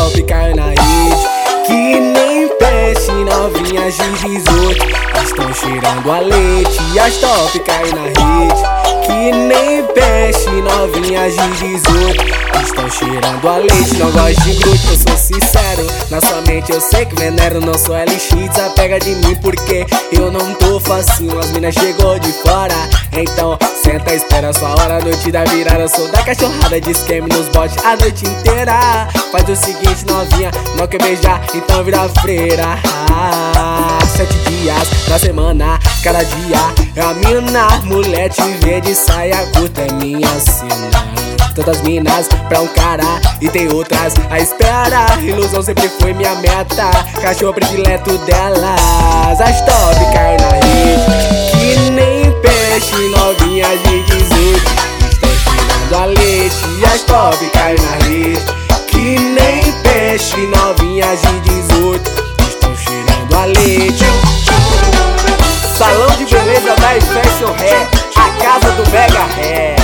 top caiu na rede. Que nem peixe, novinhas de 18 estão cheirando a leite. E as top caiu na rede. Que nem peixe, novinhas de 18 estão cheirando a leite. Não gosto de grude, eu sou sincero. Na sua mente eu sei que venero. Não sou LX, desapega de mim porque eu não tô facinho. As minas chegou de fora, então senta, espera a sua hora. A noite da virada, sou da cachorrada de esquema nos botes a noite inteira. Faz o seguinte, novinha, não quer beijar, então vira freira. 7 dias na semana, cada dia é a mina. Mulher te vê de saia curta, é minha sina. Tantas minas pra um cara e tem outras à espera. Ilusão sempre foi minha meta, cachorro predileto delas. As top cai na rede, que nem peixe, novinhas de 18 estão cheirando a leite. As top cai na rede, que nem peixe, novinhas de 18 estão cheirando a leite. Salão de beleza da Fashion Hair, a casa do Mega Hair.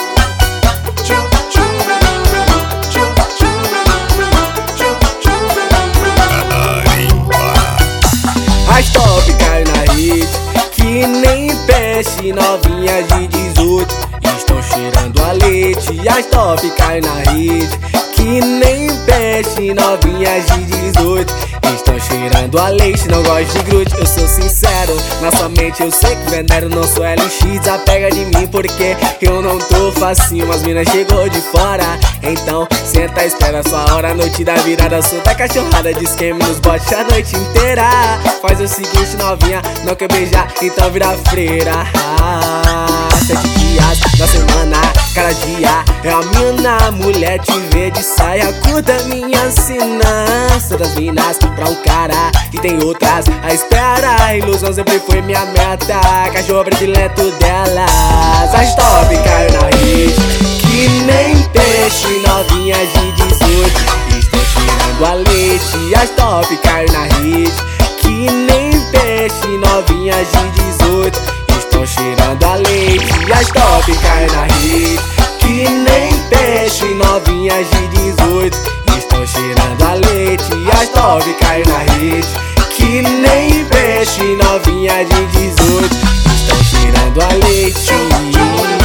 As top cai na rede, que nem peixe, novinhas de 18 estão cheirando a leite. As top cai na rede, que nem peixe, novinhas de 18 estão cheirando a leite. Não gosto de grude, eu sou sincero. Na sua mente eu sei que venero. Não sou LX, desapega de mim porque eu não tô facinho. As minas chegou de fora, então senta, espera a sua hora. A noite da virada, sou da cachorrada de esquema nos botes a noite inteira. Faz o seguinte, novinha, não quer beijar, então vira freira. 7 dias na semana, cada dia é a mina. Mulher te vê de saia curta, minha sina. Todas minas pra um cara e tem outras à espera. Ilusão sempre foi minha meta, cachorro predileto delas. As top caiu na rede, que nem peixe, novinhas de 18 estão cheirando a leite. As top caiu na rede, que nem peixe, novinhas de 18 estão cheirando a leite. As top caiu na rede, que nem peixe, novinhas de 18 estão cheirando a leite. As top caiu na rede, que nem peixe, novinhas de 18 estão cheirando a leite.